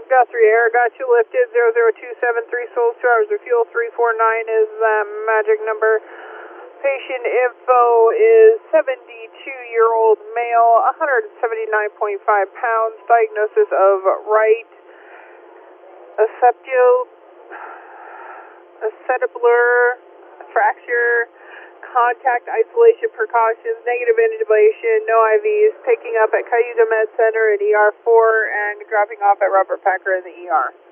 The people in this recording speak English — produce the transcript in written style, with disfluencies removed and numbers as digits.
Got 3 air, got you lifted, 00273 souls, 2 hours of fuel, 349 is that magic number. Patient info is 72-year-old male, 179.5 pounds, diagnosis of right acetabular fracture, contact isolation precautions, negative intubation, no IVs, picking up at Cayuga Med Center in ER4 and dropping off at Robert Packer in the ER.